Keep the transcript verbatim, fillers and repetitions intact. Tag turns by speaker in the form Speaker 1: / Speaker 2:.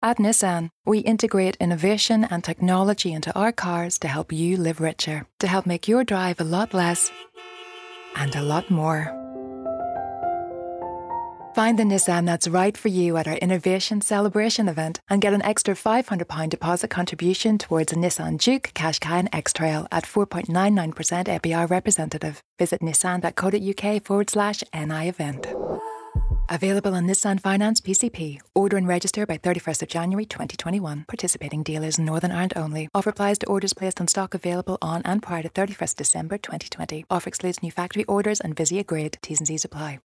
Speaker 1: At Nissan, we integrate innovation and technology into our cars to help you live richer, to help make your drive a lot less and a lot more. Find the Nissan that's right for you at our Innovation Celebration event and get an extra five hundred pounds deposit contribution towards a Nissan Juke, Qashqai and X-Trail at four point nine nine percent A P R representative. Visit nissan.co.uk forward slash NI event. Available on Nissan Finance P C P. Order and register by thirty-first of January twenty twenty-one. Participating dealers in Northern Ireland only. Offer applies to orders placed on stock available on and prior to thirty-first of December twenty twenty. Offer excludes new factory orders and Vizia grade. T's and C's apply.